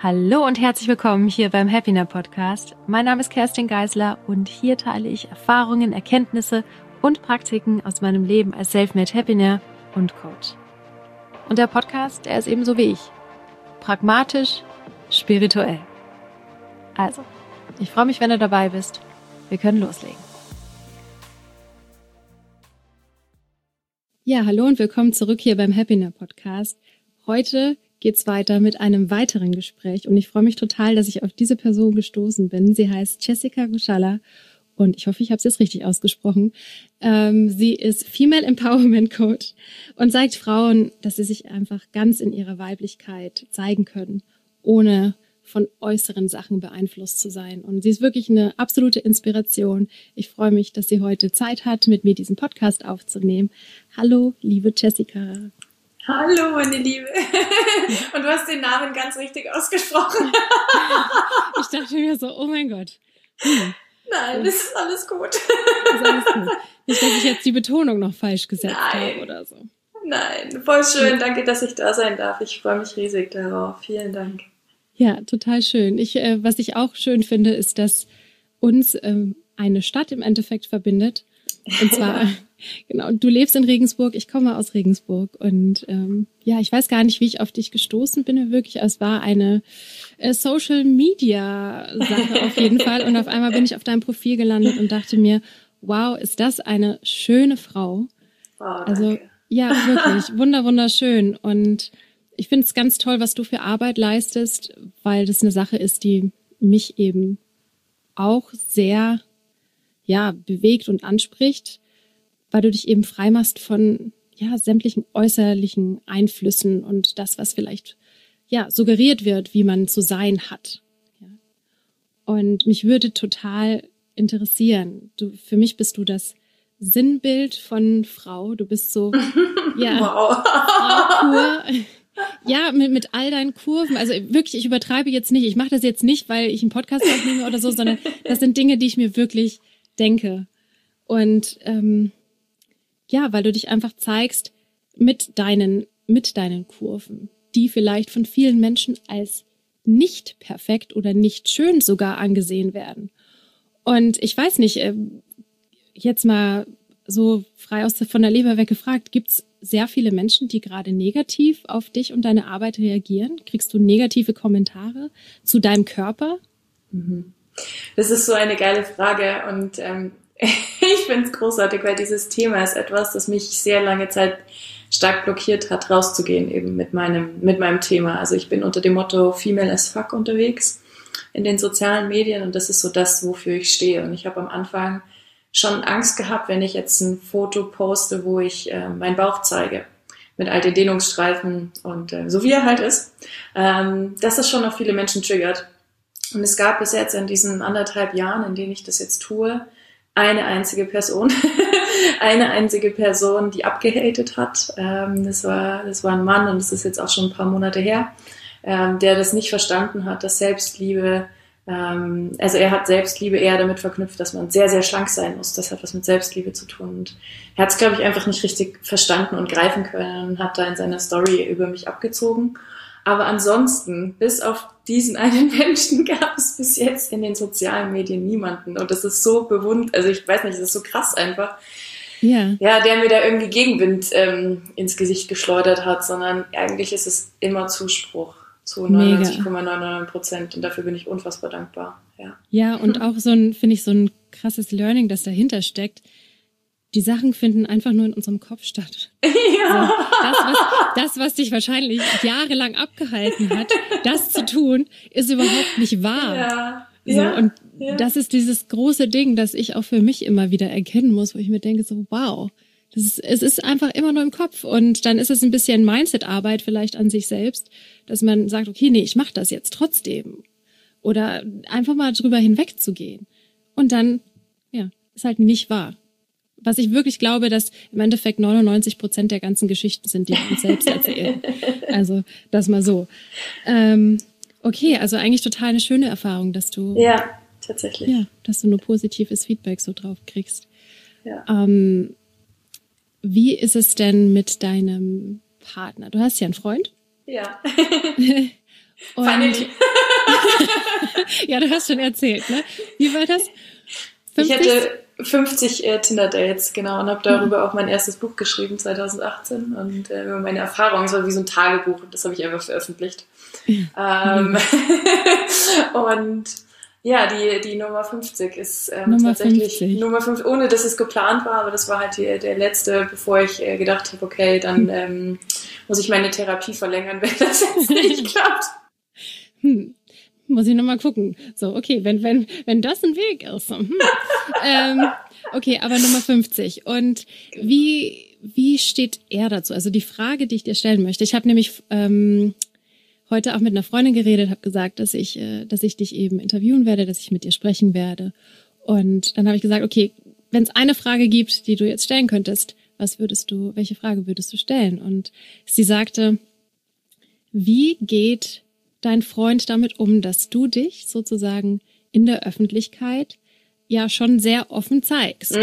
Hallo und herzlich willkommen hier beim Happiner Podcast. Mein Name ist Kerstin Geisler und hier teile ich Erfahrungen, Erkenntnisse und Praktiken aus meinem Leben als Selfmade Happiner und Coach. Und der Podcast, der ist ebenso wie ich. Pragmatisch, spirituell. Also, ich freue mich, wenn du dabei bist. Wir können loslegen. Ja, hallo und willkommen zurück hier beim Happiner Podcast. Heute geht's weiter mit einem weiteren Gespräch und ich freue mich total, dass ich auf diese Person gestoßen bin. Sie heißt Jessica Gushala und ich hoffe, ich habe es jetzt richtig ausgesprochen. Sie ist Female Empowerment Coach und zeigt Frauen, dass sie sich einfach ganz in ihrer Weiblichkeit zeigen können, ohne von äußeren Sachen beeinflusst zu sein. Und sie ist wirklich eine absolute Inspiration. Ich freue mich, dass sie heute Zeit hat, mit mir diesen Podcast aufzunehmen. Hallo, liebe Jessica. Hallo, meine Liebe. Und du hast den Namen ganz richtig ausgesprochen. Ich dachte mir so, oh mein Gott. Nein, das ist alles gut. Das ist alles gut. Nicht, dass ich jetzt die Betonung noch falsch gesetzt habe oder so. Nein, voll schön. Danke, dass ich da sein darf. Ich freue mich riesig darauf. Vielen Dank. Ja, total schön. Was ich auch schön finde, ist, dass uns eine Stadt im Endeffekt verbindet. Und zwar, genau, du lebst in Regensburg, ich komme aus Regensburg und ich weiß gar nicht, wie ich auf dich gestoßen bin, wirklich. Es war eine Social-Media-Sache auf jeden Fall und auf einmal bin ich auf deinem Profil gelandet und dachte mir, wow, ist das eine schöne Frau. Oh, also ja, wirklich, wunderschön und ich finde es ganz toll, was du für Arbeit leistest, weil das eine Sache ist, die mich eben auch sehr bewegt und anspricht, weil du dich eben frei machst von sämtlichen äußerlichen Einflüssen und das, was vielleicht suggeriert wird, wie man zu sein hat. Ja. Und mich würde total interessieren, für mich bist du das Sinnbild von Frau, du bist so wow. Frau pur. Ja, mit all deinen Kurven, also wirklich, ich übertreibe jetzt nicht, ich mache das jetzt nicht, weil ich einen Podcast aufnehme oder so, sondern das sind Dinge, die ich mir wirklich denke. Und weil du dich einfach zeigst mit deinen Kurven, die vielleicht von vielen Menschen als nicht perfekt oder nicht schön sogar angesehen werden. Und ich weiß nicht, jetzt mal so frei von der Leber weg gefragt, gibt's sehr viele Menschen, die gerade negativ auf dich und deine Arbeit reagieren? Kriegst du negative Kommentare zu deinem Körper? Das ist so eine geile Frage und ich finde es großartig, weil dieses Thema ist etwas, das mich sehr lange Zeit stark blockiert hat, rauszugehen eben mit meinem Thema. Also ich bin unter dem Motto Female as Fuck unterwegs in den sozialen Medien und das ist so das, wofür ich stehe. Und ich habe am Anfang schon Angst gehabt, wenn ich jetzt ein Foto poste, wo ich meinen Bauch zeige, mit all den Dehnungsstreifen und so wie er halt ist, dass das schon noch viele Menschen triggert. Und es gab bis jetzt in diesen 1,5 Jahren, in denen ich das jetzt tue, eine einzige Person, die abgehatet hat. Das war ein Mann und das ist jetzt auch schon ein paar Monate her, der das nicht verstanden hat, dass Selbstliebe, also er hat Selbstliebe eher damit verknüpft, dass man sehr, sehr schlank sein muss. Das hat was mit Selbstliebe zu tun. Und er hat es, glaube ich, einfach nicht richtig verstanden und greifen können und hat da in seiner Story über mich abgezogen. Aber ansonsten, bis auf diesen einen Menschen gab es bis jetzt in den sozialen Medien niemanden. Und das ist so also ich weiß nicht, das ist so krass einfach. Ja, der mir da irgendwie Gegenwind ins Gesicht geschleudert hat, sondern eigentlich ist es immer Zuspruch zu 99,99%. Und dafür bin ich unfassbar dankbar. Ja, und auch finde ich so ein krasses Learning, das dahinter steckt. Die Sachen finden einfach nur in unserem Kopf statt. Ja. Das, was dich wahrscheinlich jahrelang abgehalten hat, das zu tun, ist überhaupt nicht wahr. Ja. Und das ist dieses große Ding, das ich auch für mich immer wieder erkennen muss, wo ich mir denke, so wow, es ist einfach immer nur im Kopf. Und dann ist es ein bisschen Mindset-Arbeit vielleicht an sich selbst, dass man sagt, okay, nee, ich mache das jetzt trotzdem. Oder einfach mal drüber hinwegzugehen. Und dann, ist halt nicht wahr. Was ich wirklich glaube, dass im Endeffekt 99% der ganzen Geschichten sind, die wir uns selbst erzählen. Also das mal so. Okay, also eigentlich total eine schöne Erfahrung, dass du... Ja, tatsächlich. Ja, dass du nur positives Feedback so drauf kriegst. Ja. Wie ist es denn mit deinem Partner? Du hast ja einen Freund. Ja. Und Finally. ja, du hast schon erzählt, ne? Wie war das? 50? Ich hatte 50 Tinder-Dates, genau, und habe darüber auch mein erstes Buch geschrieben, 2018. Und über meine Erfahrungen, es war wie so ein Tagebuch, und das habe ich einfach veröffentlicht. Und ja, die Nummer 50 ist tatsächlich 50. Nummer 5, ohne dass es geplant war, aber das war halt der letzte, bevor ich gedacht habe, okay, dann muss ich meine Therapie verlängern, wenn das jetzt nicht klappt. Muss ich nochmal gucken. So, okay, wenn das ein Weg ist. Okay, aber Nummer 50. Und wie steht er dazu? Also die Frage, die ich dir stellen möchte. Ich habe nämlich heute auch mit einer Freundin geredet, habe gesagt, dass ich dich eben interviewen werde, dass ich mit dir sprechen werde. Und dann habe ich gesagt, okay, wenn es eine Frage gibt, die du jetzt stellen könntest, welche Frage würdest du stellen? Und sie sagte, wie geht dein Freund damit um, dass du dich sozusagen in der Öffentlichkeit ja schon sehr offen zeigst?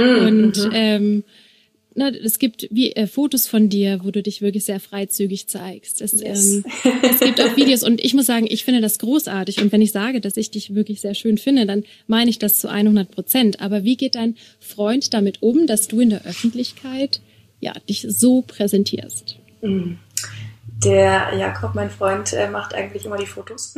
Es gibt Fotos von dir, wo du dich wirklich sehr freizügig zeigst. Es gibt auch Videos und ich muss sagen, ich finde das großartig. Und wenn ich sage, dass ich dich wirklich sehr schön finde, dann meine ich das zu 100%. Aber wie geht dein Freund damit um, dass du in der Öffentlichkeit ja dich so präsentierst? Der Jakob, mein Freund, macht eigentlich immer die Fotos.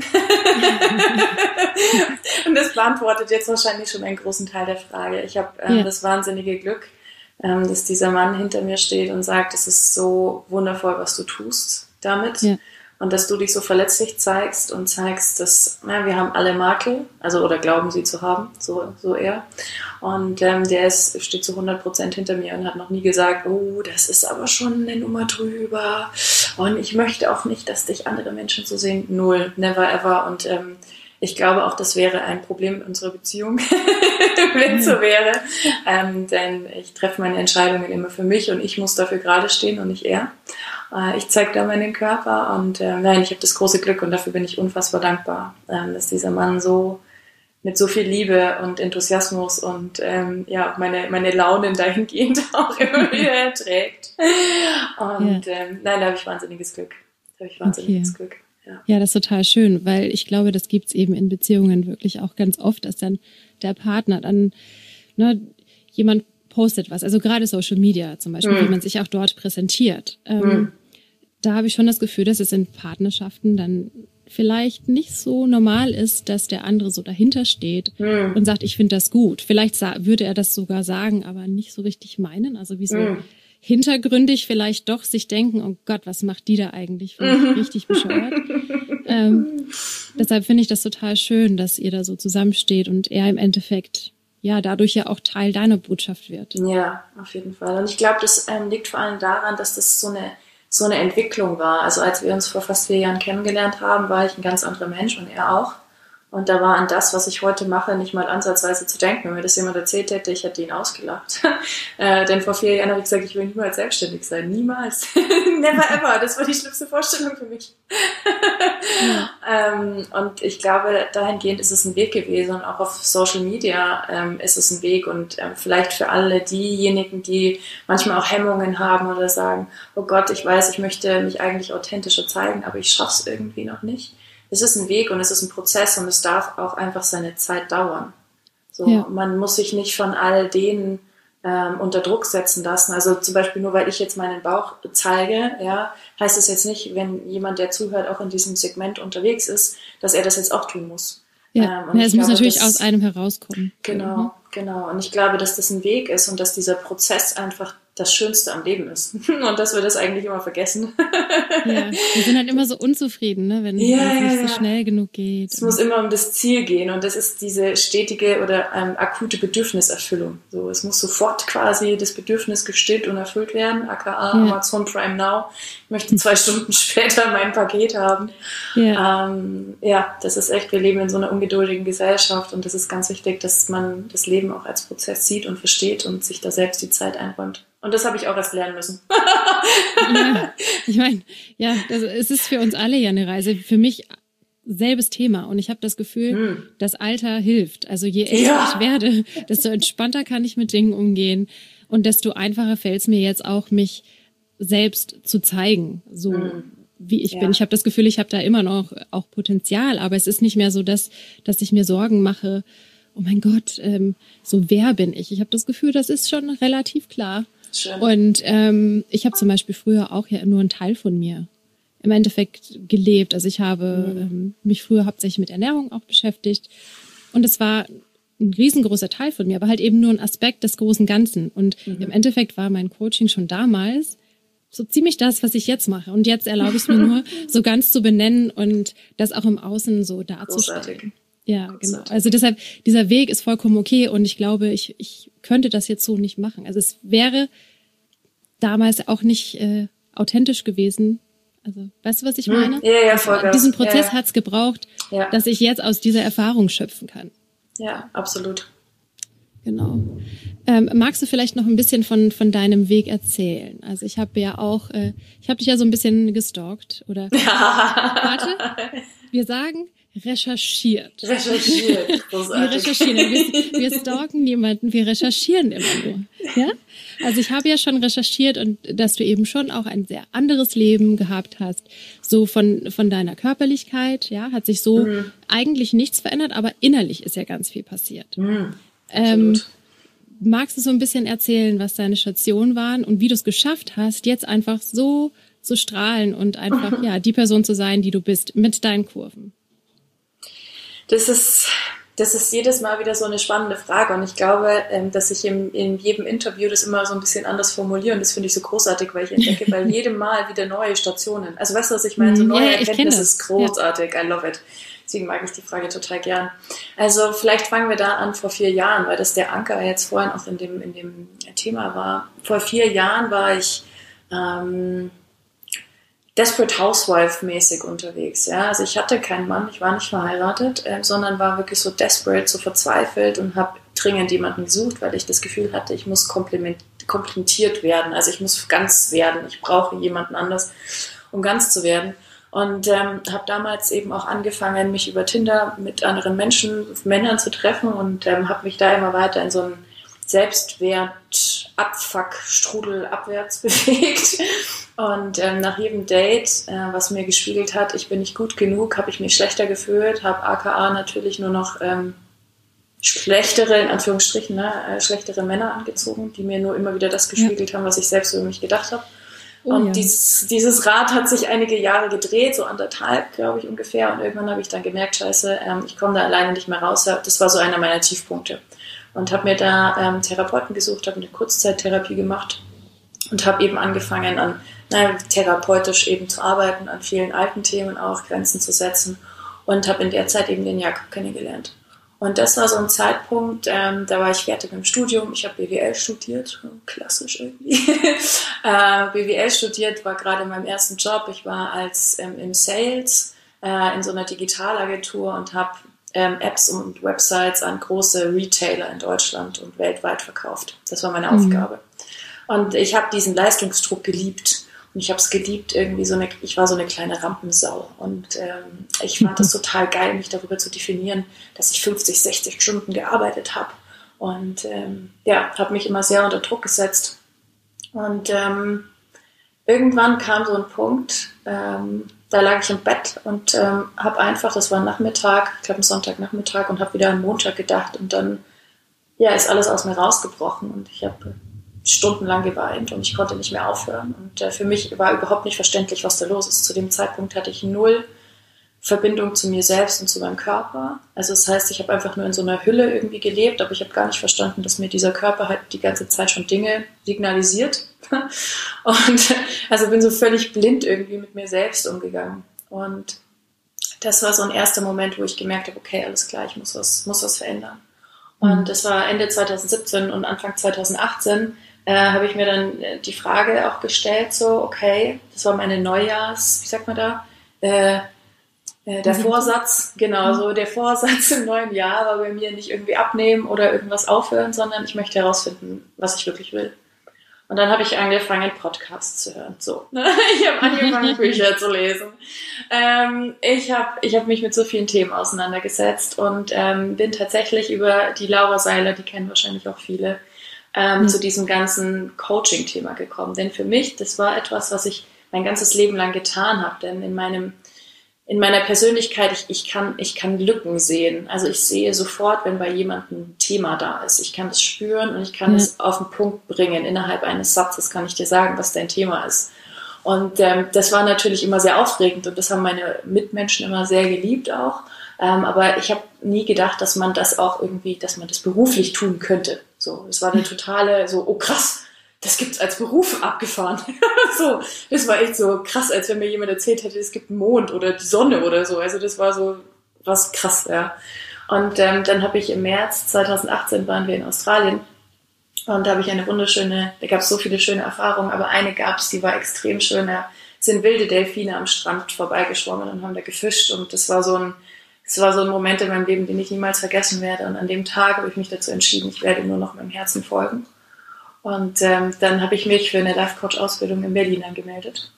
Und das beantwortet jetzt wahrscheinlich schon einen großen Teil der Frage. Ich habe das wahnsinnige Glück, dass dieser Mann hinter mir steht und sagt, es ist so wundervoll, was du tust damit. Ja. Und dass du dich so verletzlich zeigst und zeigst, dass wir haben alle Makel, also oder glauben sie zu haben, so er. Und der steht zu 100% hinter mir und hat noch nie gesagt, oh, das ist aber schon eine Nummer drüber. Und ich möchte auch nicht, dass dich andere Menschen so sehen. Null, never ever. Und ich glaube auch, das wäre ein Problem in unserer Beziehung, wenn es so wäre. Denn ich treffe meine Entscheidungen immer für mich und ich muss dafür gerade stehen und nicht er. Ich zeige da meinen Körper und ich habe das große Glück und dafür bin ich unfassbar dankbar, dass dieser Mann so mit so viel Liebe und Enthusiasmus und meine Launen dahingehend auch immer wieder erträgt. Und da habe ich wahnsinniges Glück. Glück. Ja, das ist total schön, weil ich glaube, das gibt's eben in Beziehungen wirklich auch ganz oft, dass dann der Partner dann, jemand postet was, also gerade Social Media zum Beispiel, wie man sich auch dort präsentiert. Da habe ich schon das Gefühl, dass es in Partnerschaften dann vielleicht nicht so normal ist, dass der andere so dahinter steht und sagt, ich finde das gut. Vielleicht würde er das sogar sagen, aber nicht so richtig meinen, also wie so hintergründig vielleicht doch sich denken, oh Gott, was macht die da eigentlich? Finde ich richtig bescheuert. Deshalb finde ich das total schön, dass ihr da so zusammensteht und er im Endeffekt dadurch ja auch Teil deiner Botschaft wird. Ja, auf jeden Fall. Und ich glaube, das liegt vor allem daran, dass das so eine Entwicklung war. Also als wir uns vor fast 4 Jahren kennengelernt haben, war ich ein ganz anderer Mensch und er auch. Und da war an das, was ich heute mache, nicht mal ansatzweise zu denken. Wenn mir das jemand erzählt hätte, ich hätte ihn ausgelacht. Denn vor 4 Jahren habe ich gesagt, ich will niemals selbstständig sein. Niemals. Never ever. Das war die schlimmste Vorstellung für mich. Und ich glaube, dahingehend ist es ein Weg gewesen. Und auch auf Social Media ist es ein Weg. Und vielleicht für alle diejenigen, die manchmal auch Hemmungen haben oder sagen, oh Gott, ich weiß, ich möchte mich eigentlich authentischer zeigen, aber ich schaffe es irgendwie noch nicht. Es ist ein Weg und es ist ein Prozess und es darf auch einfach seine Zeit dauern. Man muss sich nicht von all denen unter Druck setzen lassen. Also zum Beispiel nur, weil ich jetzt meinen Bauch zeige, heißt es jetzt nicht, wenn jemand, der zuhört, auch in diesem Segment unterwegs ist, dass er das jetzt auch tun muss. Es muss natürlich aus einem herauskommen. Genau. Und ich glaube, dass das ein Weg ist und dass dieser Prozess einfach das Schönste am Leben ist. Und dass wir das eigentlich immer vergessen. Ja, wir sind halt immer so unzufrieden, ne? Wenn es nicht so schnell genug geht. Es muss immer um das Ziel gehen und das ist diese stetige oder akute Bedürfniserfüllung. So, es muss sofort quasi das Bedürfnis gestillt und erfüllt werden, aka Amazon Prime Now. Ich möchte 2 Stunden später mein Paket haben. Das ist echt, wir leben in so einer ungeduldigen Gesellschaft und das ist ganz wichtig, dass man das Leben auch als Prozess sieht und versteht und sich da selbst die Zeit einräumt. Und das habe ich auch erst lernen müssen. Ich meine, es ist für uns alle ja eine Reise. Für mich selbes Thema. Und ich habe das Gefühl, das Alter hilft. Also je älter ich werde, desto entspannter kann ich mit Dingen umgehen. Und desto einfacher fällt es mir jetzt auch, mich selbst zu zeigen. So wie ich bin. Ich habe das Gefühl, ich habe da immer noch auch Potenzial, aber es ist nicht mehr so, dass ich mir Sorgen mache, oh mein Gott, so wer bin ich? Ich habe das Gefühl, das ist schon relativ klar. Schön. Und ich habe zum Beispiel früher auch ja nur einen Teil von mir im Endeffekt gelebt. Also ich habe mich früher hauptsächlich mit Ernährung auch beschäftigt und es war ein riesengroßer Teil von mir, aber halt eben nur ein Aspekt des großen Ganzen. Und im Endeffekt war mein Coaching schon damals so ziemlich das, was ich jetzt mache. Und jetzt erlaube ich es mir nur, so ganz zu benennen und das auch im Außen so darzustellen. Großartig. Ja, genau. Also deshalb, dieser Weg ist vollkommen okay und ich glaube, ich könnte das jetzt so nicht machen. Also es wäre damals auch nicht authentisch gewesen. Also, weißt du, was ich meine? Ja, Vollgas. Diesen Prozess hat's gebraucht, dass ich jetzt aus dieser Erfahrung schöpfen kann. Ja, absolut. Genau. Magst du vielleicht noch ein bisschen von deinem Weg erzählen? Also ich habe ja auch, ich habe dich ja so ein bisschen gestalkt oder warte, wir sagen recherchiert. Großartig. Wir recherchieren. Wir stalken niemanden, wir recherchieren immer nur. Ja? Also ich habe ja schon recherchiert und dass du eben schon auch ein sehr anderes Leben gehabt hast. So von deiner Körperlichkeit, ja, hat sich so eigentlich nichts verändert, aber innerlich ist ja ganz viel passiert. Magst du so ein bisschen erzählen, was deine Stationen waren und wie du es geschafft hast, jetzt einfach so zu strahlen und einfach die Person zu sein, die du bist, mit deinen Kurven? Das ist jedes Mal wieder so eine spannende Frage und ich glaube, dass ich in jedem Interview das immer so ein bisschen anders formuliere und das finde ich so großartig, weil ich entdecke bei jedem Mal wieder neue Stationen. Also weißt du, was ich meine? So neue Erkenntnisse ist großartig. I love it. Deswegen mag ich die Frage total gern. Also vielleicht fangen wir da an vor 4 Jahren, weil das der Anker jetzt vorhin auch in dem Thema war. Vor 4 Jahren war ich Desperate Housewife-mäßig unterwegs. Ja? Also ich hatte keinen Mann, ich war nicht verheiratet, sondern war wirklich so desperate, so verzweifelt und habe dringend jemanden gesucht, weil ich das Gefühl hatte, ich muss komplimentiert werden. Also ich muss ganz werden. Ich brauche jemanden anders, um ganz zu werden. Und habe damals eben auch angefangen, mich über Tinder mit anderen Menschen, Männern zu treffen und habe mich da immer weiter in so einen Selbstwert-Abfuck-Strudel abwärts bewegt. Und nach jedem Date, was mir gespiegelt hat, ich bin nicht gut genug, habe ich mich schlechter gefühlt, habe aka natürlich nur noch schlechtere, in Anführungsstrichen, schlechtere Männer angezogen, die mir nur immer wieder das gespiegelt haben, was ich selbst über mich gedacht habe. Und dieses Rad hat sich einige Jahre gedreht, so 1,5, glaube ich, ungefähr. Und irgendwann habe ich dann gemerkt, scheiße, ich komme da alleine nicht mehr raus. Das war so einer meiner Tiefpunkte. Und habe mir da Therapeuten gesucht, habe eine Kurzzeittherapie gemacht und habe eben angefangen, an therapeutisch eben zu arbeiten, an vielen alten Themen auch Grenzen zu setzen und habe in der Zeit eben den Jakob kennengelernt. Und das war so ein Zeitpunkt, da war ich fertig im Studium. Ich habe BWL studiert, klassisch irgendwie. BWL studiert, war gerade in meinem ersten Job. Ich war im Sales in so einer Digitalagentur und habe Apps und Websites an große Retailer in Deutschland und weltweit verkauft. Das war meine Aufgabe. Und ich habe diesen Leistungsdruck geliebt. Und ich habe es geliebt, irgendwie ich war so eine kleine Rampensau. Und ich fand das total geil, mich darüber zu definieren, dass ich 50, 60 Stunden gearbeitet habe. Und habe mich immer sehr unter Druck gesetzt. Und irgendwann kam so ein Punkt, da lag ich im Bett und habe einfach, das war ein Nachmittag, ich glaube ein Sonntagnachmittag, und habe wieder an Montag gedacht. Und dann ist alles aus mir rausgebrochen. Und ich habe stundenlang geweint und ich konnte nicht mehr aufhören. Und für mich war überhaupt nicht verständlich, was da los ist. Zu dem Zeitpunkt hatte ich 0 Verbindung zu mir selbst und zu meinem Körper. Also das heißt, ich habe einfach nur in so einer Hülle irgendwie gelebt, aber ich habe gar nicht verstanden, dass mir dieser Körper halt die ganze Zeit schon Dinge signalisiert. Und also bin so völlig blind irgendwie mit mir selbst umgegangen. Und das war so ein erster Moment, wo ich gemerkt habe, okay, alles klar, ich muss was verändern. Und das war Ende 2017 und Anfang 2018 habe ich mir dann die Frage auch gestellt, so, okay, das war meine der Vorsatz, genau, so der Vorsatz im neuen Jahr war bei mir nicht irgendwie abnehmen oder irgendwas aufhören, sondern ich möchte herausfinden, was ich wirklich will. Und dann habe ich angefangen, Podcasts zu hören. So, ich habe angefangen, Bücher zu lesen. Ich hab mich mit so vielen Themen auseinandergesetzt und bin tatsächlich über die Laura Seiler, die kennen wahrscheinlich auch viele, zu diesem ganzen Coaching-Thema gekommen. Denn für mich, das war etwas, was ich mein ganzes Leben lang getan habe. Denn in meiner Persönlichkeit, ich kann Lücken sehen. Also ich sehe sofort, wenn bei jemandem ein Thema da ist. Ich kann das spüren und ich kann es auf den Punkt bringen. Innerhalb eines Satzes kann ich dir sagen, was dein Thema ist. Und das war natürlich immer sehr aufregend und das haben meine Mitmenschen immer sehr geliebt auch. Aber ich habe nie gedacht, dass man das auch irgendwie, dass man das beruflich tun könnte. So, das war eine totale, so, oh krass, das gibt's als Beruf, abgefahren. So, das war echt so krass, als wenn mir jemand erzählt hätte, es gibt einen Mond oder die Sonne oder so. Also das war so was krass, ja. Und dann habe ich im März 2018 waren wir in Australien und da habe ich da gab es so viele schöne Erfahrungen, aber eine gab es, die war extrem schön. Da sind wilde Delfine am Strand vorbeigeschwommen und haben da gefischt und das war so ein Moment in meinem Leben, den ich niemals vergessen werde. Und an dem Tag habe ich mich dazu entschieden, ich werde nur noch meinem Herzen folgen. Und dann habe ich mich für eine Life-Coach-Ausbildung in Berlin angemeldet,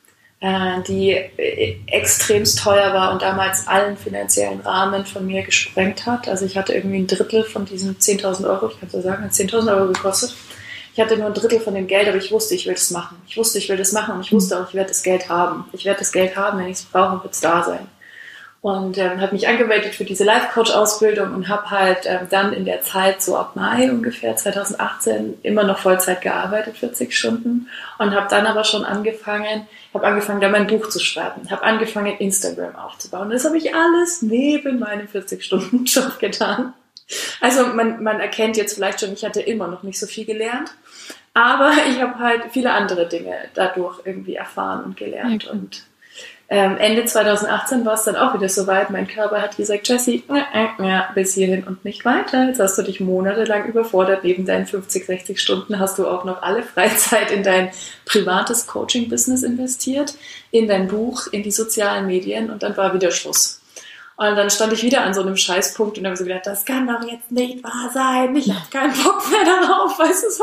die extremst teuer war und damals allen finanziellen Rahmen von mir gesprengt hat. Also ich hatte irgendwie ein Drittel von diesen 10.000 Euro, ich kann so sagen, hat 10.000 Euro gekostet. Ich hatte nur ein Drittel von dem Geld, aber ich wusste, ich will das machen. Ich wusste und ich wusste auch, ich werde das Geld haben. Ich werde das Geld haben, wenn ich es brauche, wird es da sein. Und habe mich angemeldet für diese Life-Coach-Ausbildung und habe halt dann in der Zeit, so ab Mai ungefähr 2018, immer noch Vollzeit gearbeitet, 40 Stunden. Und habe dann aber schon angefangen, da mein Buch zu schreiben, habe angefangen, Instagram aufzubauen. Das habe ich alles neben meinem 40-Stunden-Job getan. Also man erkennt jetzt vielleicht schon, ich hatte immer noch nicht so viel gelernt. Aber ich habe halt viele andere Dinge dadurch irgendwie erfahren und gelernt. Ja, und Ende 2018 war es dann auch wieder soweit. Mein Körper hat gesagt, Jessie, bis hierhin und nicht weiter. Jetzt hast du dich monatelang überfordert. Neben deinen 50, 60 Stunden hast du auch noch alle Freizeit in dein privates Coaching-Business investiert, in dein Buch, in die sozialen Medien und dann war wieder Schluss. Und dann stand ich wieder an so einem Scheißpunkt und habe so gedacht, das kann doch jetzt nicht wahr sein. Ich habe keinen Bock mehr darauf, weißt du so.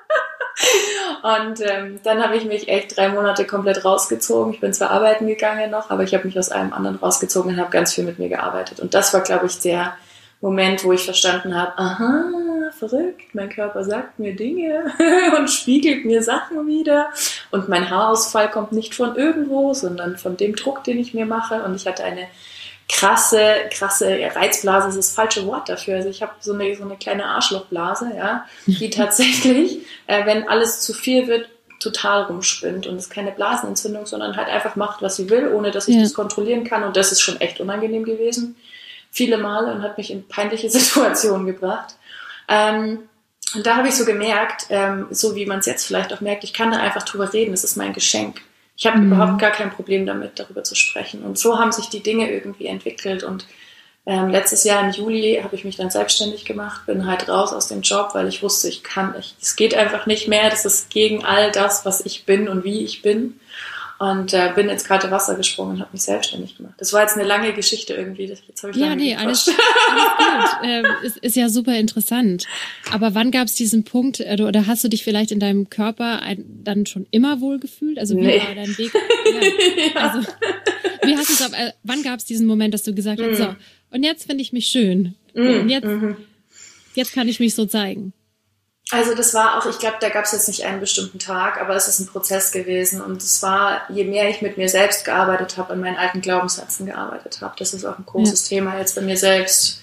Und dann habe ich mich echt 3 Monate komplett rausgezogen. Ich bin zwar arbeiten gegangen noch, aber ich habe mich aus allem anderen rausgezogen und habe ganz viel mit mir gearbeitet. Und das war, glaube ich, der Moment, wo ich verstanden habe, aha, verrückt, mein Körper sagt mir Dinge und spiegelt mir Sachen wieder. Und mein Haarausfall kommt nicht von irgendwo, sondern von dem Druck, den ich mir mache. Und ich hatte eine krasse Reizblase ist das falsche Wort dafür. Also ich habe so eine kleine Arschlochblase, ja, die tatsächlich, wenn alles zu viel wird, total rumspinnt. Und es ist keine Blasenentzündung, sondern halt einfach macht, was sie will, ohne dass ich das kontrollieren kann. Und das ist schon echt unangenehm gewesen. Viele Male und hat mich in peinliche Situationen gebracht. Und da habe ich so gemerkt, so wie man es jetzt vielleicht auch merkt, ich kann da einfach drüber reden, das ist mein Geschenk. Ich habe überhaupt gar kein Problem damit, darüber zu sprechen. Und so haben sich die Dinge irgendwie entwickelt. Und letztes Jahr im Juli habe ich mich dann selbstständig gemacht, bin halt raus aus dem Job, weil ich wusste, es geht einfach nicht mehr. Das ist gegen all das, was ich bin und wie ich bin. Und bin ins kalte Wasser gesprungen und habe mich selbstständig gemacht. Das war jetzt eine lange Geschichte irgendwie. Jetzt habe ich alles gut. Ist ja super interessant. Aber wann gab es diesen Punkt, oder hast du dich vielleicht in deinem Körper dann schon immer wohl gefühlt? Also wie war dein Weg? Ja. Also, wie hast du es? Wann gab es diesen Moment, dass du gesagt hast, so, und jetzt finde ich mich schön. Und jetzt kann ich mich so zeigen. Also das war auch, ich glaube, da gab es jetzt nicht einen bestimmten Tag, aber es ist ein Prozess gewesen und es war, je mehr ich mit mir selbst gearbeitet habe, an meinen alten Glaubenssätzen gearbeitet habe, das ist auch ein großes Thema jetzt bei mir selbst,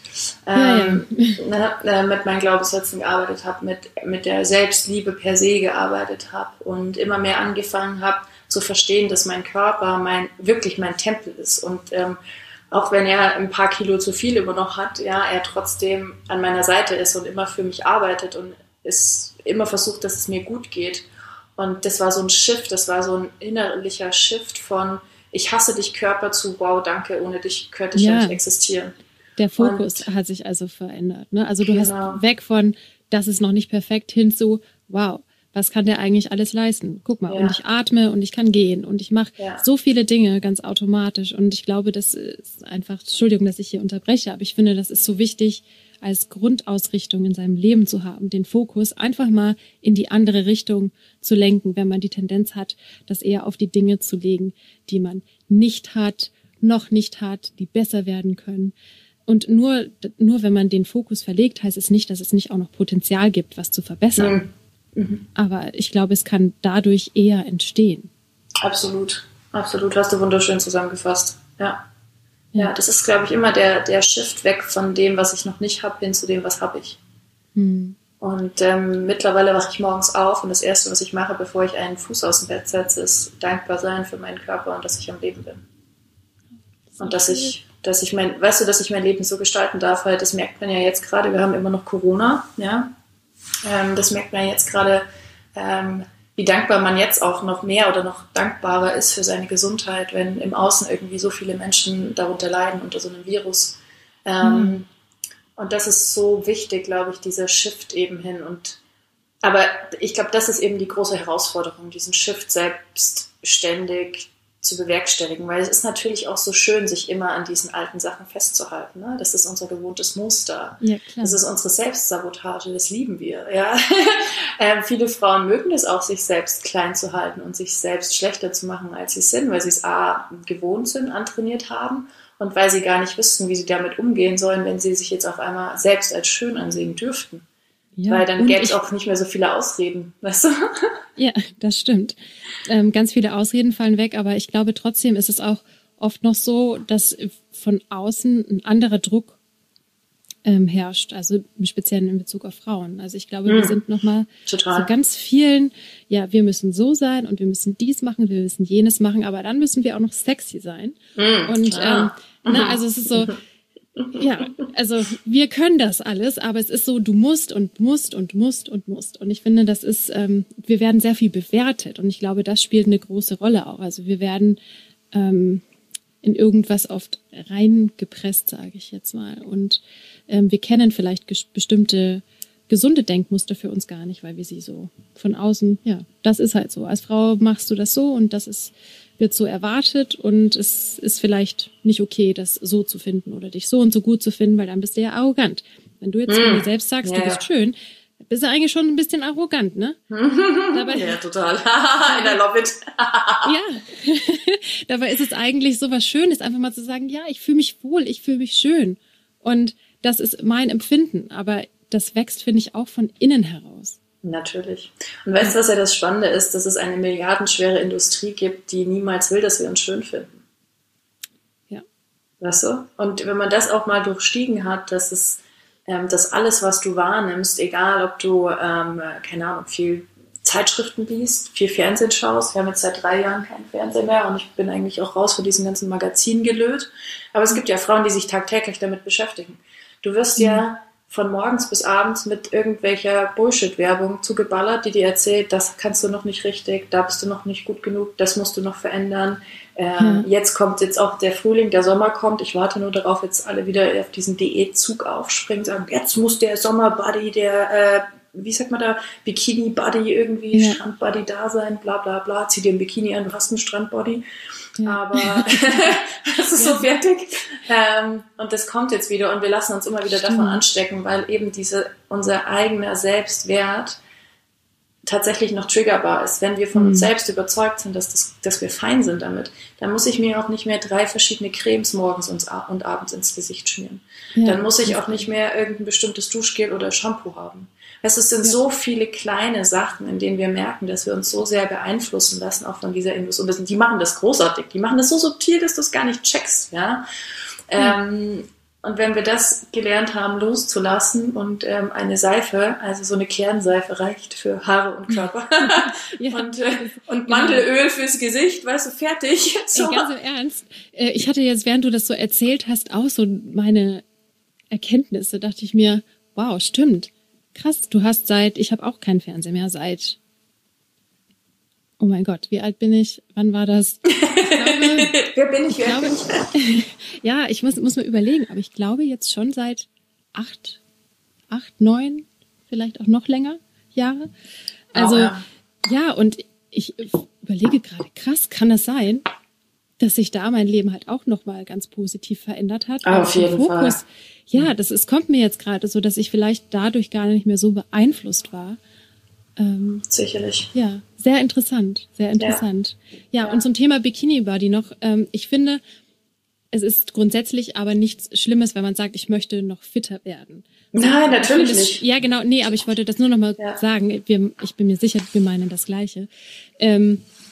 mit meinen Glaubenssätzen gearbeitet habe, mit der Selbstliebe per se gearbeitet habe und immer mehr angefangen habe zu verstehen, dass mein Körper wirklich mein Tempel ist und auch wenn er ein paar Kilo zu viel immer noch hat, ja, er trotzdem an meiner Seite ist und immer für mich arbeitet und ist immer versucht, dass es mir gut geht. Und das war so ein Shift, das war so ein innerlicher Shift von ich hasse dich Körper zu wow, danke, ohne dich könnte ich ja nicht existieren. Der Fokus hat sich also verändert. Ne? Also du hast weg von, das ist noch nicht perfekt, hin zu, wow, was kann der eigentlich alles leisten? Guck mal, und ich atme und ich kann gehen und ich mache so viele Dinge ganz automatisch. Und ich glaube, das ist einfach, Entschuldigung, dass ich hier unterbreche, aber ich finde, das ist so wichtig, als Grundausrichtung in seinem Leben zu haben, den Fokus einfach mal in die andere Richtung zu lenken, wenn man die Tendenz hat, das eher auf die Dinge zu legen, die man nicht hat, noch nicht hat, die besser werden können. Und nur wenn man den Fokus verlegt, heißt es nicht, dass es nicht auch noch Potenzial gibt, was zu verbessern. Aber ich glaube, es kann dadurch eher entstehen. Absolut. Absolut. Hast du wunderschön zusammengefasst. Ja. Ja, das ist, glaube ich, immer der Shift weg von dem, was ich noch nicht habe, hin zu dem, was habe ich. Und mittlerweile wache ich morgens auf und das Erste, was ich mache, bevor ich einen Fuß aus dem Bett setze, ist dankbar sein für meinen Körper und dass ich am Leben bin. Und dass ich mein Leben so gestalten darf, weil das merkt man ja jetzt gerade, wir haben immer noch Corona, ja. Das merkt man ja jetzt gerade, wie dankbar man jetzt auch noch mehr oder noch dankbarer ist für seine Gesundheit, wenn im Außen irgendwie so viele Menschen darunter leiden unter so einem Virus. Und das ist so wichtig, glaube ich, dieser Shift eben hin. Aber ich glaube, das ist eben die große Herausforderung, diesen Shift selbstständig zu bewerkstelligen, weil es ist natürlich auch so schön, sich immer an diesen alten Sachen festzuhalten. Ne? Das ist unser gewohntes Muster. Ja, klar. Das ist unsere Selbstsabotage, das lieben wir. Ja? Viele Frauen mögen das auch, sich selbst klein zu halten und sich selbst schlechter zu machen, als sie sind, weil sie es gewohnt sind, antrainiert haben und weil sie gar nicht wissen, wie sie damit umgehen sollen, wenn sie sich jetzt auf einmal selbst als schön ansehen dürften. Ja, weil dann gäbe es auch nicht mehr so viele Ausreden, weißt du? Ja, das stimmt. Ganz viele Ausreden fallen weg, aber ich glaube trotzdem ist es auch oft noch so, dass von außen ein anderer Druck herrscht, also speziell in Bezug auf Frauen. Also ich glaube, wir sind nochmal so ganz vielen, ja, wir müssen so sein und wir müssen dies machen, wir müssen jenes machen, aber dann müssen wir auch noch sexy sein. Und also es ist so, ja, also wir können das alles, aber es ist so, du musst und musst und musst und musst. Und ich finde, das ist, wir werden sehr viel bewertet und ich glaube, das spielt eine große Rolle auch. Also wir werden in irgendwas oft reingepresst, sage ich jetzt mal. Und wir kennen vielleicht bestimmte gesunde Denkmuster für uns gar nicht, weil wir sie so von außen, ja, das ist halt so. Als Frau machst du das so und wird so erwartet und es ist vielleicht nicht okay, das so zu finden oder dich so und so gut zu finden, weil dann bist du ja arrogant. Wenn du jetzt zu dir selbst sagst, du bist schön, bist du eigentlich schon ein bisschen arrogant, ne? Dabei, ja, total. I love it. Ja. Dabei ist es eigentlich so was Schönes, einfach mal zu sagen, ja, ich fühle mich wohl, ich fühle mich schön. Und das ist mein Empfinden, aber das wächst, finde ich, auch von innen heraus. Natürlich. Und weißt du, was ja das Spannende ist, dass es eine milliardenschwere Industrie gibt, die niemals will, dass wir uns schön finden. Ja. Weißt du? Und wenn man das auch mal durchstiegen hat, dass alles, was du wahrnimmst, egal ob du, keine Ahnung, viel Zeitschriften liest, viel Fernsehen schaust, wir haben jetzt seit 3 Jahren keinen Fernseher mehr und ich bin eigentlich auch raus von diesen ganzen Magazingelöt, aber es gibt ja Frauen, die sich tagtäglich damit beschäftigen. Du wirst ja von morgens bis abends mit irgendwelcher Bullshit-Werbung zugeballert, die dir erzählt, das kannst du noch nicht richtig, da bist du noch nicht gut genug, das musst du noch verändern. Jetzt kommt auch der Frühling, der Sommer kommt. Ich warte nur darauf, jetzt alle wieder auf diesen Diätzug aufspringen, sagen, jetzt muss der Sommer-Buddy, der, wie sagt man da, Bikini-Buddy irgendwie, Strand-Buddy da sein, bla bla bla, zieh dir ein Bikini an, du hast einen Strand-Body. Ja. Aber das ist so fertig. Und das kommt jetzt wieder und wir lassen uns immer wieder davon anstecken, weil eben unser eigener Selbstwert tatsächlich noch triggerbar ist. Wenn wir von uns selbst überzeugt sind, dass wir fein sind damit, dann muss ich mir auch nicht mehr 3 verschiedene Cremes morgens und abends ins Gesicht schmieren. Ja. Dann muss ich auch nicht mehr irgendein bestimmtes Duschgel oder Shampoo haben. Es sind so viele kleine Sachen, in denen wir merken, dass wir uns so sehr beeinflussen lassen, auch von dieser Industrie. Und die machen das großartig. Die machen das so subtil, dass du es gar nicht checkst. Ja? Und wenn wir das gelernt haben, loszulassen und eine Seife, also so eine Kernseife reicht für Haare und Körper und Mandelöl fürs Gesicht, weißt du, fertig. So. Ganz im Ernst. Ich hatte jetzt, während du das so erzählt hast, auch so meine Erkenntnisse. Dachte ich mir, wow, stimmt. Krass, ich habe auch keinen Fernseher mehr oh mein Gott, wie alt bin ich? Wann war das? Wer bin ich? Ja, ich muss mir überlegen, aber ich glaube jetzt schon seit 8, 9, vielleicht auch noch länger Jahre. Also, ja, und ich überlege gerade, krass, kann das sein, dass sich da mein Leben halt auch nochmal ganz positiv verändert hat. Auf jeden Fall. Ja, es kommt mir jetzt gerade so, dass ich vielleicht dadurch gar nicht mehr so beeinflusst war. Sicherlich. Ja, sehr interessant, sehr interessant. Ja, und zum Thema Bikini Body noch. Ich finde, es ist grundsätzlich aber nichts Schlimmes, wenn man sagt, ich möchte noch fitter werden. Nein, natürlich nicht. Ja, genau, nee, aber ich wollte das nur noch mal sagen. Ich bin mir sicher, wir meinen das Gleiche.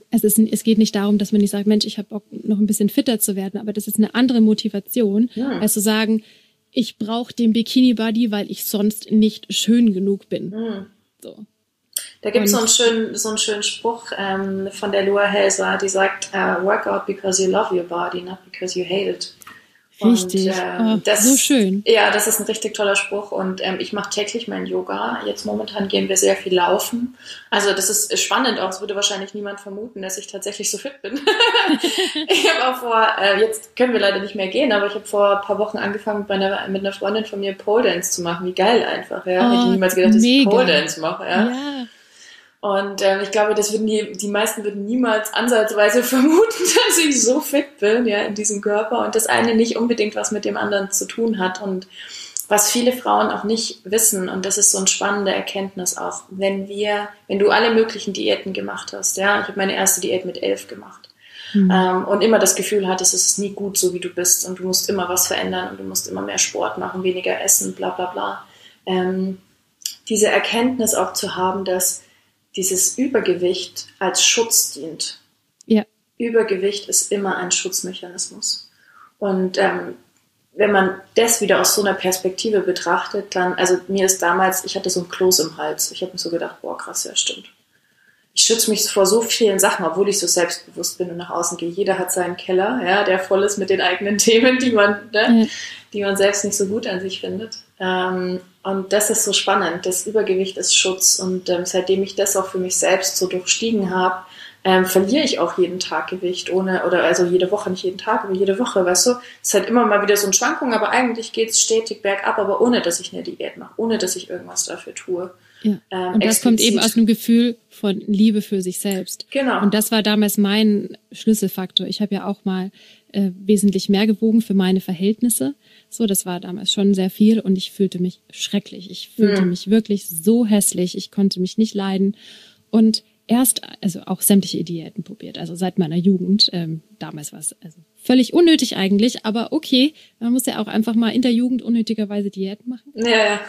es geht nicht darum, dass man nicht sagt, Mensch, ich habe Bock, noch ein bisschen fitter zu werden, aber das ist eine andere Motivation, als zu sagen, ich brauche den Bikini-Body, weil ich sonst nicht schön genug bin. So. Da gibt es so einen schönen Spruch von der Lua Helser, die sagt, work out because you love your body, not because you hate it. Richtig, so schön. Ja, das ist ein richtig toller Spruch und ich mache täglich mein Yoga. Jetzt momentan gehen wir sehr viel laufen. Also das ist spannend auch, es würde wahrscheinlich niemand vermuten, dass ich tatsächlich so fit bin. Ich habe auch jetzt können wir leider nicht mehr gehen, aber ich habe vor ein paar Wochen angefangen, mit einer Freundin von mir Pole Dance zu machen. Wie geil einfach, ja. Hätte ich niemals gedacht, dass ich Pole Dance mache, ja. Und ich glaube, die meisten würden niemals ansatzweise vermuten, dass ich so fit bin, ja, in diesem Körper und das eine nicht unbedingt was mit dem anderen zu tun hat und was viele Frauen auch nicht wissen und das ist so eine spannende Erkenntnis auch, wenn du alle möglichen Diäten gemacht hast, ja, ich habe meine erste Diät mit 11 gemacht und immer das Gefühl hattest, es ist nie gut, so wie du bist und du musst immer was verändern und du musst immer mehr Sport machen, weniger essen, bla bla bla. Diese Erkenntnis auch zu haben, dass dieses Übergewicht als Schutz dient. Ja. Übergewicht ist immer ein Schutzmechanismus. Und wenn man das wieder aus so einer Perspektive betrachtet, dann, also mir ist damals, ich hatte so ein Kloß im Hals. Ich habe mir so gedacht, boah, krass, ja, stimmt. Ich schütze mich vor so vielen Sachen, obwohl ich so selbstbewusst bin und nach außen gehe. Jeder hat seinen Keller, ja, der voll ist mit den eigenen Themen, die man selbst nicht so gut an sich findet. Und das ist so spannend. Das Übergewicht ist Schutz. Und seitdem ich das auch für mich selbst so durchstiegen habe, verliere ich auch jeden Tag Gewicht also jede Woche, nicht jeden Tag, aber jede Woche, weißt du. Es ist halt immer mal wieder so eine Schwankung, aber eigentlich geht es stetig bergab, aber ohne, dass ich eine Diät mache, ohne, dass ich irgendwas dafür tue. Ja. Und das kommt eben aus einem Gefühl von Liebe für sich selbst. Genau. Und das war damals mein Schlüsselfaktor. Ich habe ja auch mal wesentlich mehr gewogen für meine Verhältnisse. So, das war damals schon sehr viel und ich fühlte mich schrecklich. Ich fühlte mich wirklich so hässlich. Ich konnte mich nicht leiden. Und also auch sämtliche Diäten probiert, also seit meiner Jugend. Damals war es also völlig unnötig eigentlich, aber okay, man muss ja auch einfach mal in der Jugend unnötigerweise Diäten machen. Ja.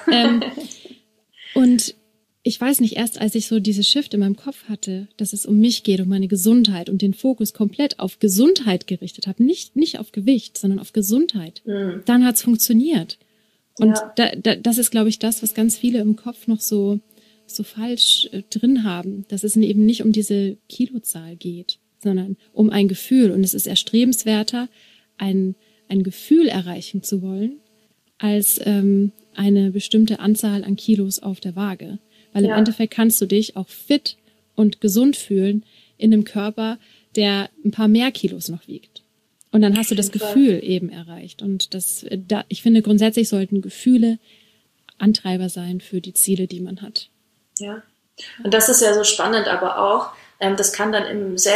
Und ich weiß nicht, erst als ich so diese Shift in meinem Kopf hatte, dass es um mich geht, um meine Gesundheit und den Fokus komplett auf Gesundheit gerichtet habe, nicht auf Gewicht, sondern auf Gesundheit, dann hat's funktioniert. Und das ist, glaube ich, das, was ganz viele im Kopf noch so falsch drin haben, dass es eben nicht um diese Kilozahl geht, sondern um ein Gefühl. Und es ist erstrebenswerter, ein Gefühl erreichen zu wollen, als eine bestimmte Anzahl an Kilos auf der Waage. Weil im Endeffekt kannst du dich auch fit und gesund fühlen in einem Körper, der ein paar mehr Kilos noch wiegt. Und dann hast du das Gefühl eben erreicht. Und ich finde, grundsätzlich sollten Gefühle Antreiber sein für die Ziele, die man hat. Ja, und das ist ja so spannend, aber auch, das kann dann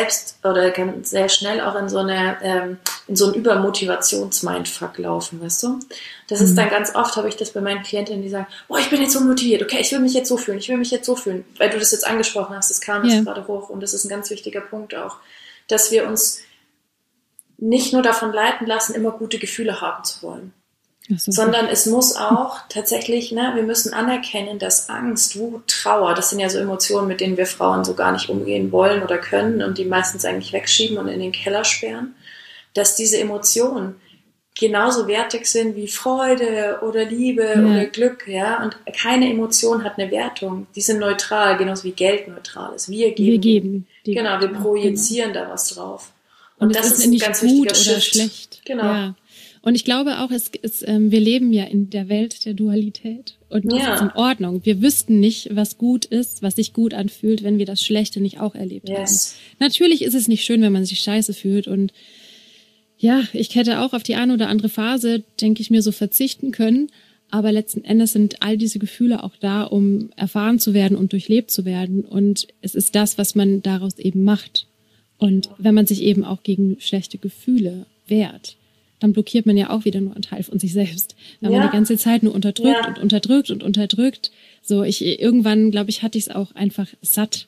kann sehr schnell auch in so einen Übermotivations-Mindfuck laufen, weißt du? Das ist dann ganz oft, habe ich das bei meinen Klientinnen, die sagen, boah, ich bin jetzt so motiviert, okay, ich will mich jetzt so fühlen, weil du das jetzt angesprochen hast, das kam jetzt gerade hoch und das ist ein ganz wichtiger Punkt auch, dass wir uns nicht nur davon leiten lassen, immer gute Gefühle haben zu wollen. Sondern es muss auch tatsächlich, wir müssen anerkennen, dass Angst, Wut, Trauer, das sind ja so Emotionen, mit denen wir Frauen so gar nicht umgehen wollen oder können und die meistens eigentlich wegschieben und in den Keller sperren, dass diese Emotionen genauso wertig sind wie Freude oder Liebe oder Glück, ja, und keine Emotion hat eine Wertung, die sind neutral, genauso wie Geld neutral ist. Wir geben. Genau, wir projizieren da was drauf. Und das ist ein ganz gut oder Shift. Schlecht. Genau. Ja. Und ich glaube auch, wir leben ja in der Welt der Dualität und das ist in Ordnung. Wir wüssten nicht, was gut ist, was sich gut anfühlt, wenn wir das Schlechte nicht auch erlebt haben. Natürlich ist es nicht schön, wenn man sich scheiße fühlt und ja, ich hätte auch auf die eine oder andere Phase, denke ich mir, so verzichten können, aber letzten Endes sind all diese Gefühle auch da, um erfahren zu werden und durchlebt zu werden und es ist das, was man daraus eben macht. Und wenn man sich eben auch gegen schlechte Gefühle wehrt, dann blockiert man ja auch wieder nur einen Teil von sich selbst. Wenn man die ganze Zeit nur unterdrückt und unterdrückt und unterdrückt. So, irgendwann, glaube ich, hatte ich es auch einfach satt.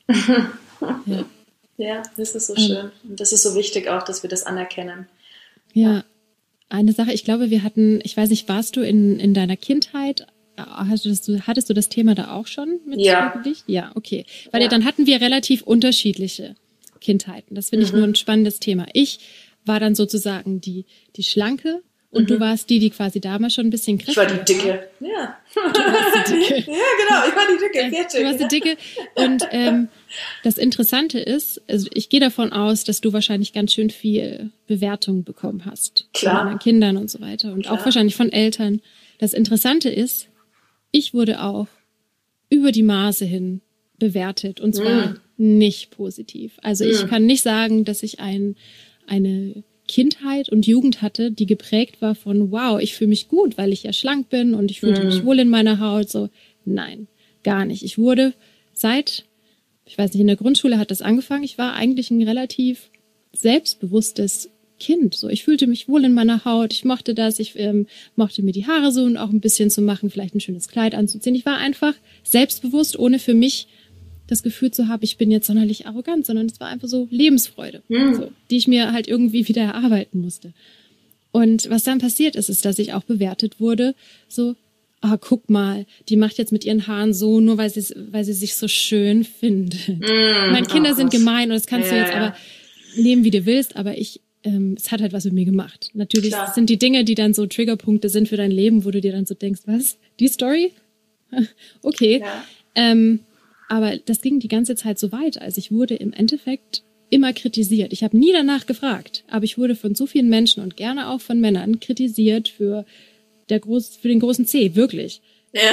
Ja, das ist so schön. Und das ist so wichtig auch, dass wir das anerkennen. Ja, eine Sache, ich glaube, ich weiß nicht, warst du in deiner Kindheit, hattest du das Thema da auch schon mit Gewicht? Ja, okay. Weil dann hatten wir relativ unterschiedliche Kindheiten. Das finde ich nur ein spannendes Thema. Ich war dann sozusagen die Schlanke und du warst die quasi damals schon ein bisschen kräftiger war. Ich war die Dicke. Ja. Du warst die Dicke. Ja, genau, ich war die Dicke. Du warst die Dicke. Und das Interessante ist, also ich gehe davon aus, dass du wahrscheinlich ganz schön viel Bewertung bekommen hast. Klar. Von deinen Kindern und so weiter. Und auch wahrscheinlich von Eltern. Das Interessante ist, ich wurde auch über die Maße hin bewertet. Und zwar nicht positiv. Also ich kann nicht sagen, dass ich eine Kindheit und Jugend hatte, die geprägt war von, wow, ich fühle mich gut, weil ich ja schlank bin und ich fühlte mich wohl in meiner Haut. So, nein, gar nicht. Ich wurde ich weiß nicht, in der Grundschule hat das angefangen. Ich war eigentlich ein relativ selbstbewusstes Kind. So, ich fühlte mich wohl in meiner Haut. Ich mochte das. Ich mochte mir die Haare so und auch ein bisschen zu machen, vielleicht ein schönes Kleid anzuziehen. Ich war einfach selbstbewusst, ohne für mich das Gefühl zu haben, ich bin jetzt sonderlich arrogant, sondern es war einfach so Lebensfreude, so, die ich mir halt irgendwie wieder erarbeiten musste. Und was dann passiert ist, ist, dass ich auch bewertet wurde, so, guck mal, die macht jetzt mit ihren Haaren so, nur weil sie sich so schön findet. Meine Kinder sind gemein und das kannst du jetzt aber nehmen, wie du willst, aber es hat halt was mit mir gemacht. Natürlich sind die Dinge, die dann so Triggerpunkte sind für dein Leben, wo du dir dann so denkst, was? Die Story? Okay. Ja. Aber das ging die ganze Zeit so weiter. Also ich wurde im Endeffekt immer kritisiert. Ich habe nie danach gefragt, aber ich wurde von so vielen Menschen und gerne auch von Männern kritisiert für den großen C, wirklich. Ja.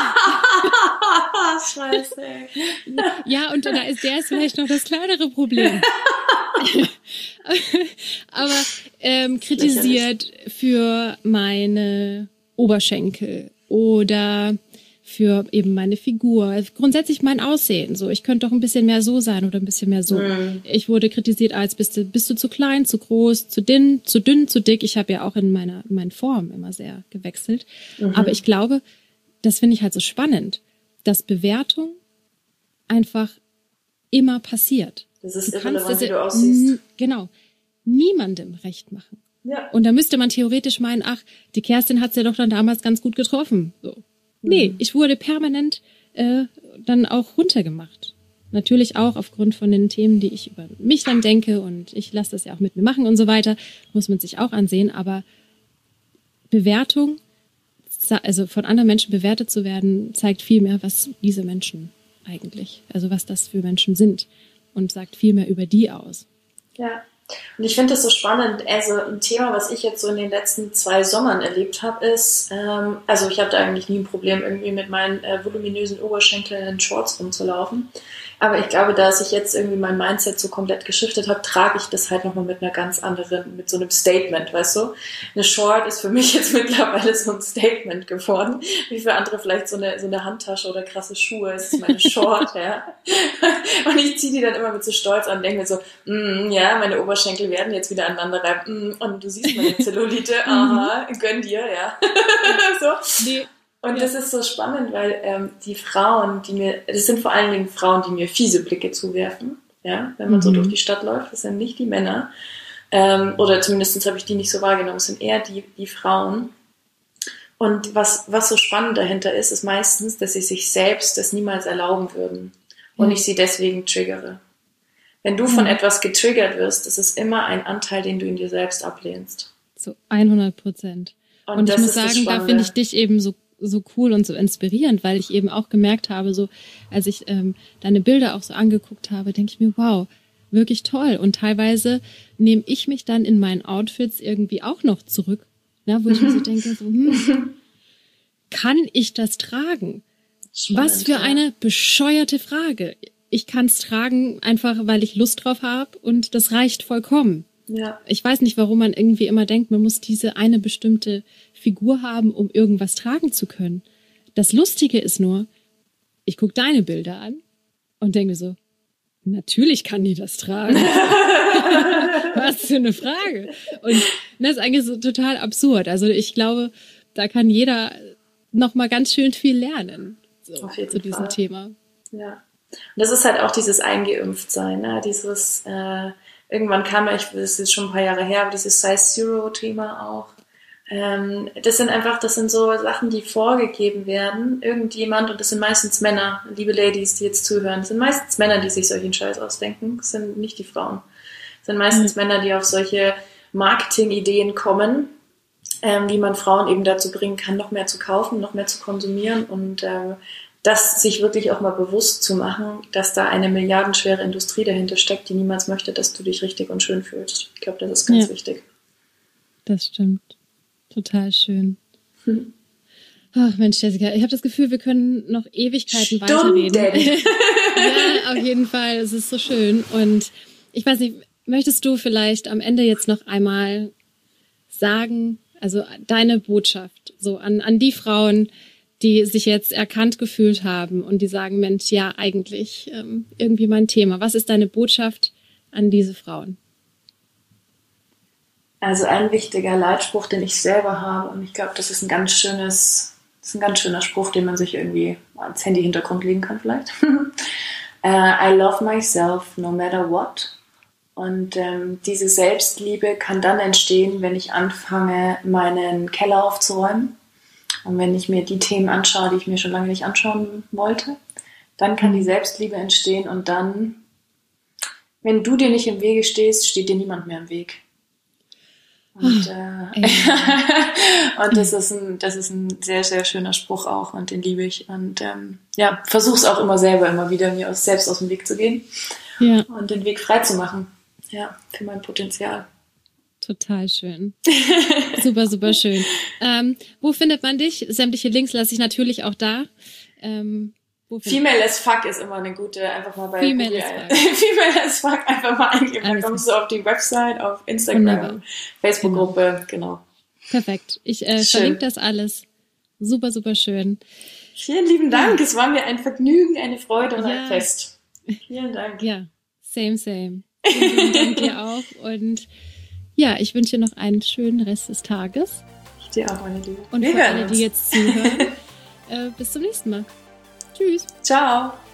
Scheiße. Ja, und der ist vielleicht noch das kleinere Problem. Aber kritisiert für meine Oberschenkel oder für eben meine Figur, grundsätzlich mein Aussehen. So, ich könnte doch ein bisschen mehr so sein oder ein bisschen mehr so. Ich wurde kritisiert als bist du zu klein, zu groß, zu dünn, zu dick. Ich habe ja auch in meinen Formen immer sehr gewechselt. Aber ich glaube, das finde ich halt so spannend, dass Bewertung einfach immer passiert. Das ist irrelevant, wie du aussiehst. Genau. Niemandem recht machen. Ja. Und da müsste man theoretisch meinen, die Kerstin hat's ja doch dann damals ganz gut getroffen. So. Nee, ich wurde permanent dann auch runtergemacht. Natürlich auch aufgrund von den Themen, die ich über mich dann denke und ich lasse das ja auch mit mir machen und so weiter, muss man sich auch ansehen. Aber Bewertung, also von anderen Menschen bewertet zu werden, zeigt viel mehr, was diese Menschen eigentlich, also was das für Menschen sind und sagt viel mehr über die aus. Ja. Und ich finde das so spannend, also ein Thema, was ich jetzt so in den letzten 2 Sommern erlebt habe, ist, also ich hatte eigentlich nie ein Problem, irgendwie mit meinen voluminösen Oberschenkeln in Shorts rumzulaufen. Aber ich glaube, da ich jetzt irgendwie mein Mindset so komplett geschiftet habe, trage ich das halt nochmal mit einer ganz anderen, mit so einem Statement, weißt du? Eine Short ist für mich jetzt mittlerweile so ein Statement geworden, wie für andere vielleicht so eine Handtasche oder krasse Schuhe. Es ist meine Short, ja. Und ich ziehe die dann immer mit so Stolz an und denke mir so, ja, meine Oberschenkel werden jetzt wieder aneinander reiben, und du siehst meine Zellulite, aha, gönn dir, ja. So. Nee. Und das ist so spannend, weil die Frauen, das sind vor allen Dingen Frauen, die mir fiese Blicke zuwerfen, ja, wenn man so durch die Stadt läuft, das sind nicht die Männer, oder zumindest habe ich die nicht so wahrgenommen, es sind eher die Frauen. Und was so spannend dahinter ist meistens, dass sie sich selbst das niemals erlauben würden und ich sie deswegen triggere. Wenn du von etwas getriggert wirst, ist es immer ein Anteil, den du in dir selbst ablehnst. So 100%. Und ich muss sagen, da finde ich dich eben so cool und so inspirierend, weil ich eben auch gemerkt habe, so als ich deine Bilder auch so angeguckt habe, denke ich mir, wow, wirklich toll. Und teilweise nehme ich mich dann in meinen Outfits irgendwie auch noch zurück, ne, wo ich mir so denke, so, kann ich das tragen? Spannend, was für eine bescheuerte Frage. Ich kann es tragen, einfach weil ich Lust drauf habe und das reicht vollkommen. Ja. Ich weiß nicht, warum man irgendwie immer denkt, man muss diese eine bestimmte Figur haben, um irgendwas tragen zu können. Das Lustige ist nur, ich gucke deine Bilder an und denke mir so, natürlich kann die das tragen. Was für eine Frage. Und das ist eigentlich so total absurd. Also ich glaube, da kann jeder noch mal ganz schön viel lernen zu diesem Thema. Ja. Und das ist halt auch dieses Eingeimpftsein, ne? Dieses irgendwann kam das ist schon ein paar Jahre her, aber dieses Size Zero Thema auch, Das sind so Sachen, die vorgegeben werden. Irgendjemand, und das sind meistens Männer, liebe Ladies, die jetzt zuhören, das sind meistens Männer, die sich solchen Scheiß ausdenken. Das sind nicht die Frauen. Das sind meistens Männer, die auf solche Marketing-Ideen kommen, wie man Frauen eben dazu bringen kann, noch mehr zu kaufen, noch mehr zu konsumieren und das sich wirklich auch mal bewusst zu machen, dass da eine milliardenschwere Industrie dahinter steckt, die niemals möchte, dass du dich richtig und schön fühlst. Ich glaube, das ist ganz wichtig. Das stimmt. Total schön. Ach Mensch, Jessica, ich habe das Gefühl, wir können noch Ewigkeiten weiterreden. Ja, auf jeden Fall. Es ist so schön. Und ich weiß nicht, möchtest du vielleicht am Ende jetzt noch einmal sagen, also deine Botschaft so an die Frauen, die sich jetzt erkannt gefühlt haben und die sagen, Mensch, ja, eigentlich irgendwie mein Thema. Was ist deine Botschaft an diese Frauen? Also ein wichtiger Leitspruch, den ich selber habe, und ich glaube, das ist ein ganz schöner Spruch, den man sich irgendwie ans Handy-Hintergrund legen kann vielleicht. I love myself no matter what. Und diese Selbstliebe kann dann entstehen, wenn ich anfange, meinen Keller aufzuräumen. Und wenn ich mir die Themen anschaue, die ich mir schon lange nicht anschauen wollte, dann kann die Selbstliebe entstehen. Und dann, wenn du dir nicht im Wege stehst, steht dir niemand mehr im Weg. Und, und das ist ein sehr, sehr schöner Spruch auch und den liebe ich. Und versuche es auch immer wieder, mir selbst aus dem Weg zu gehen und den Weg frei zu machen. Ja, für mein Potenzial. Total schön. Super, super schön. Wo findet man dich? Sämtliche Links lasse ich natürlich auch da. Female as fuck ist immer eine gute, einfach mal bei Female as fuck einfach mal eingeben. Dann kommst du auf die Website, auf Instagram, Facebook-Gruppe, genau. Perfekt. Ich verlinke das alles. Super, super schön. Vielen lieben Dank. Es war mir ein Vergnügen, eine Freude und ein Fest. Vielen Dank. Ja, same. Vielen Dank dir auch. Und ja, ich wünsche dir noch einen schönen Rest des Tages. Ich dir auch, meine Liebe. Und für alle, die jetzt zuhören, bis zum nächsten Mal. Tschüss. Ciao.